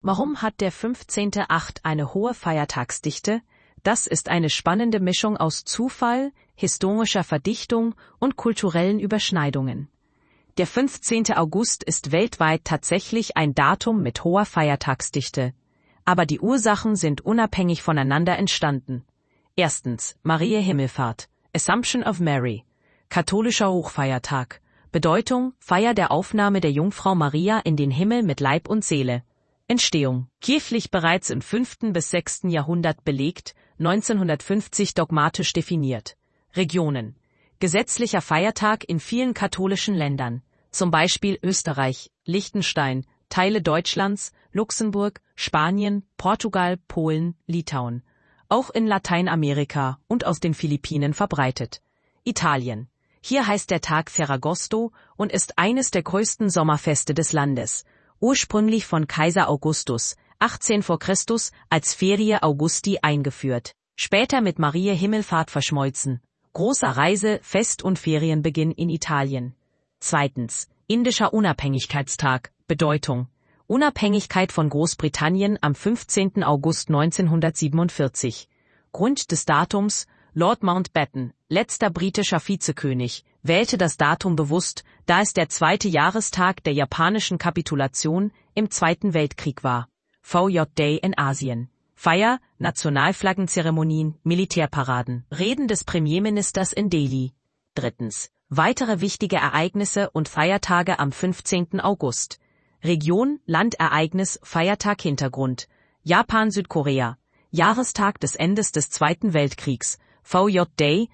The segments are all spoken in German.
Warum hat der 15.8. eine hohe Feiertagsdichte? Das ist eine spannende Mischung aus Zufall, historischer Verdichtung und kulturellen Überschneidungen. Der 15. August ist weltweit tatsächlich ein Datum mit hoher Feiertagsdichte. Aber die Ursachen sind unabhängig voneinander entstanden. Erstens, Mariä Himmelfahrt, Assumption of Mary, katholischer Hochfeiertag. Bedeutung, Feier der Aufnahme der Jungfrau Maria in den Himmel mit Leib und Seele. Entstehung, kirchlich bereits im 5. bis 6. Jahrhundert belegt, 1950 dogmatisch definiert. Regionen, gesetzlicher Feiertag in vielen katholischen Ländern, zum Beispiel Österreich, Liechtenstein, Teile Deutschlands, Luxemburg, Spanien, Portugal, Polen, Litauen. Auch in Lateinamerika und aus den Philippinen verbreitet. Italien. Hier heißt der Tag Ferragosto und ist eines der größten Sommerfeste des Landes. Ursprünglich von Kaiser Augustus, 18 vor Christus, als Ferie Augusti eingeführt. Später mit Mariä Himmelfahrt verschmolzen. Großer Reise-, Fest- und Ferienbeginn in Italien. Zweitens, indischer Unabhängigkeitstag. Bedeutung. Unabhängigkeit von Großbritannien am 15. August 1947. Grund des Datums, Lord Mountbatten, letzter britischer Vizekönig, wählte das Datum bewusst, da es der 2. Jahrestag der japanischen Kapitulation im Zweiten Weltkrieg war. VJ Day in Asien. Feier, Nationalflaggenzeremonien, Militärparaden, Reden des Premierministers in Delhi. Drittens, weitere wichtige Ereignisse und Feiertage am 15. August. Region, Landereignis, Feiertag Hintergrund. Japan, Südkorea. Jahrestag des Endes des Zweiten Weltkriegs. VJ Day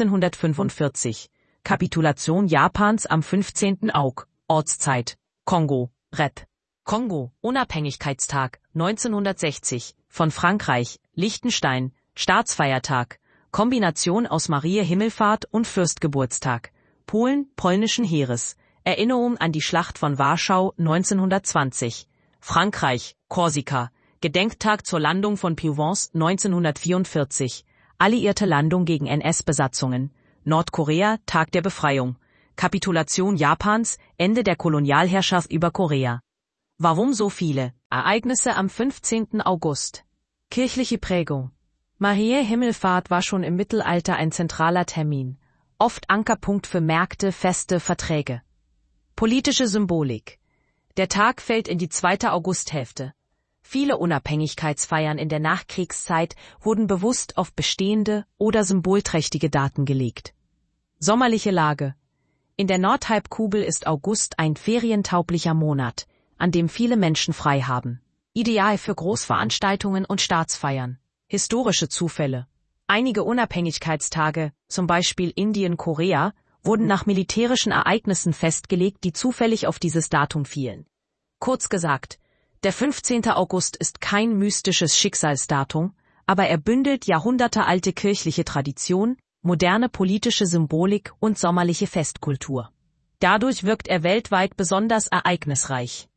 1945. Kapitulation Japans am 15. Aug. Ortszeit. Kongo. Rep. Kongo. Unabhängigkeitstag 1960. Von Frankreich. Liechtenstein. Staatsfeiertag. Kombination aus Mariä Himmelfahrt und Fürstgeburtstag. Polen, polnischen Heeres. Erinnerung an die Schlacht von Warschau 1920. Frankreich, Korsika. Gedenktag zur Landung von Provence 1944. Alliierte Landung gegen NS-Besatzungen. Nordkorea, Tag der Befreiung. Kapitulation Japans, Ende der Kolonialherrschaft über Korea. Warum so viele Ereignisse am 15. August? Kirchliche Prägung. Mariä Himmelfahrt war schon im Mittelalter ein zentraler Termin. Oft Ankerpunkt für Märkte, Feste, Verträge. Politische Symbolik. Der Tag fällt in die 2. Augusthälfte. Viele Unabhängigkeitsfeiern in der Nachkriegszeit wurden bewusst auf bestehende oder symbolträchtige Daten gelegt. Sommerliche Lage. In der Nordhalbkugel ist August ein ferientauglicher Monat, an dem viele Menschen frei haben. Ideal für Großveranstaltungen und Staatsfeiern. Historische Zufälle. Einige Unabhängigkeitstage, zum Beispiel Indien, Korea, wurden nach militärischen Ereignissen festgelegt, die zufällig auf dieses Datum fielen. Kurz gesagt, der 15. August ist kein mystisches Schicksalsdatum, aber er bündelt jahrhundertealte kirchliche Tradition, moderne politische Symbolik und sommerliche Festkultur. Dadurch wirkt er weltweit besonders ereignisreich.